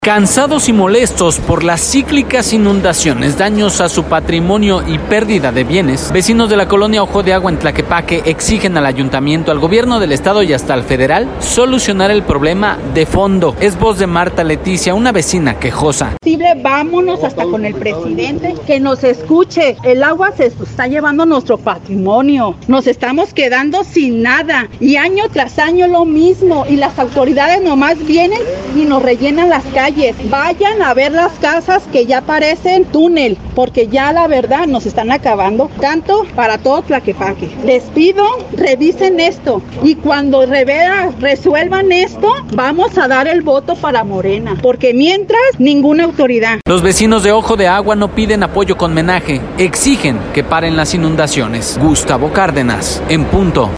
Cansados y molestos por las cíclicas inundaciones, daños a su patrimonio y pérdida de bienes, vecinos de la colonia Ojo de Agua en Tlaquepaque exigen al ayuntamiento, al gobierno del estado y hasta al federal solucionar el problema de fondo. Es voz de Marta Leticia, una vecina quejosa. Vámonos hasta con el presidente, que nos escuche. El agua se está llevando nuestro patrimonio. Nos estamos quedando sin nada y año tras año lo mismo. Y las autoridades nomás vienen y nos rellenan las calles. Vayan a ver las casas que ya parecen túnel, porque ya la verdad nos están acabando, tanto para todo Tlaquepaque. Les pido, revisen esto y cuando resuelvan esto, vamos a dar el voto para Morena, porque mientras, ninguna autoridad. Los vecinos de Ojo de Agua no piden apoyo con homenaje, exigen que paren las inundaciones. Gustavo Cárdenas, en punto.